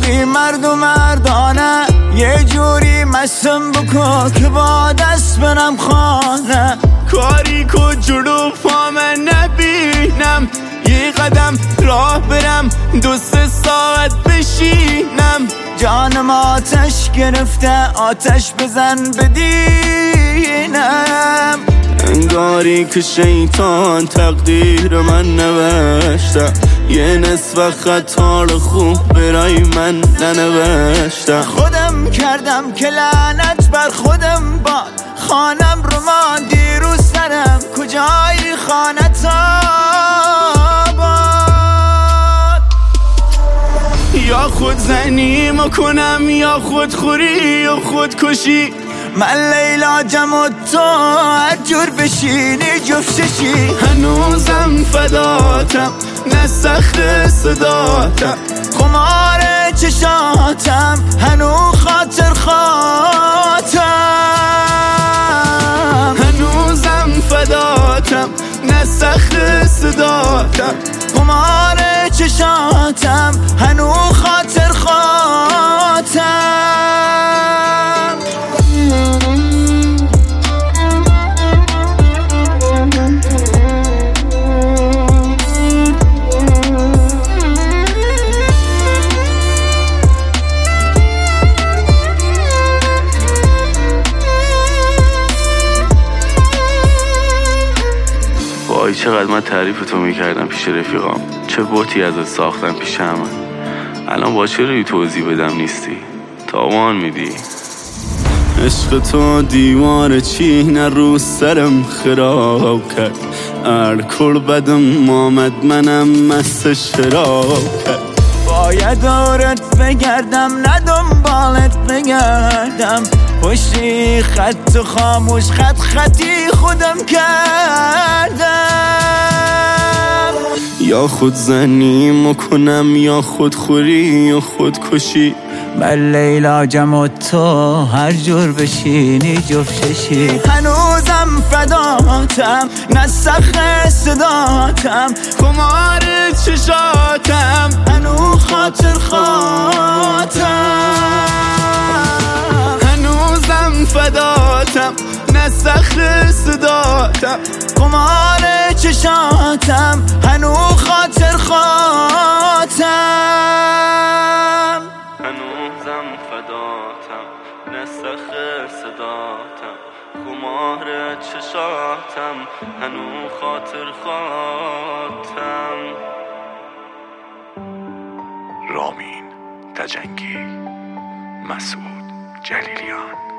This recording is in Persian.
بی مرد و مردانه یه جوری مستم بکن که با دست برم خانه. کاری که جلو پام نبینم، یه قدم راه برم 2-3 ساعت بشینم. جانم آتش گرفته آتش بزن بدینم. انگاری که شیطان تقدیر من نوشته، یه نصف خطا رو خوب برای من ننوشته. خودم کردم که لعنت بر خودم باد، خانم رو ماندی رو سرم کجای خانت آباد. یا خود زنی کنم یا خودخوری و خودکشی. من لیلاجم و تو هر جور بشینی جفتشی. هنوزم فداتم نه سخت صداتم، خمار چشاتم هنو خاطر خاطم. هنوزم فداتم نه سخت صداتم، خمار چشاتم هنو خاطر خاطم. وای چقدر من تعریف تو میکردم پیش رفیقام، چه بوتی ازت ساختم پیش همه. الان با چه روی توضیح بدم نیستی، تاوان میدی. عشق تو دیوار چینه رو سرم خراب کرد، الکل بدم آمد منم مست شراب کرد. باید دورت بگردم نه دنبالت بگردم، پشتی خط خاموش خط خطی خودم کردم. یا خود زنی کنم یا خودخوری و خودکشی. من لیلاجم و تو هر جور بشینی جفتشی. هنوزم فداتم نه سخت صداتم، خمار چشاتم هنو خاطر خاطم. هنوزم فداتم نه سخت صداتم، خمار چشاتم هنو خاطر خاطم. هنوزم فداتم نه سخت صداتم، خمار چشاتم هنو خاطر خاطم. رامین تجنگی، مسعود جلیلیان.